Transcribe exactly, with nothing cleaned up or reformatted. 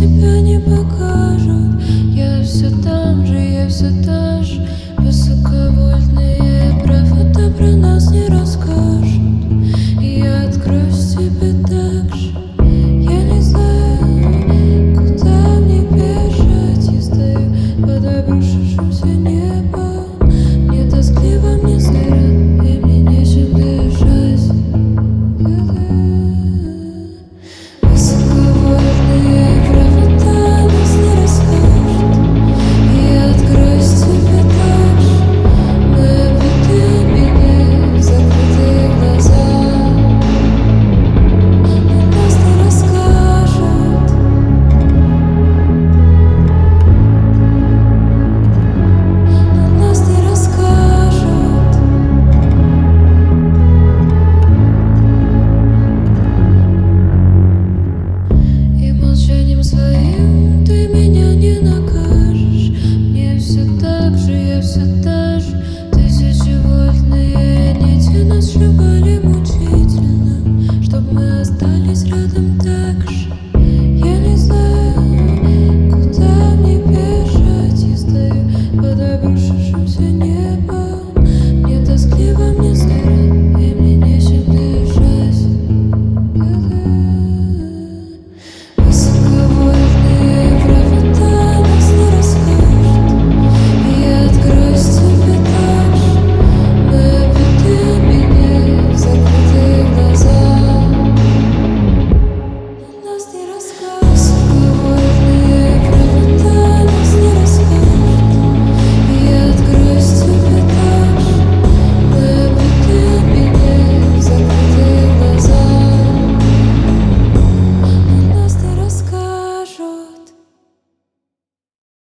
себя не покажут. Я все там же, я все та же. Высоковольтные провода про нас не расскажут. И я откроюсь тебе так же. Я не знаю, куда мне бежать. Я стою под обрушившимся небом. Мне тоскливо, мне сыро, и мне нечем дышать. Высоковольтные провода нас не расскажут. И я откроюсь тебе так же. Мы обвиты беды, закрытые глаза. Но нас не расскажут. Но нас не расскажут. И молчанием своим ты меня не накажешь. Мне все так же, я все та же. Тысячевольтные нити нас сшибали мучительно, чтоб мы остались рядом так же.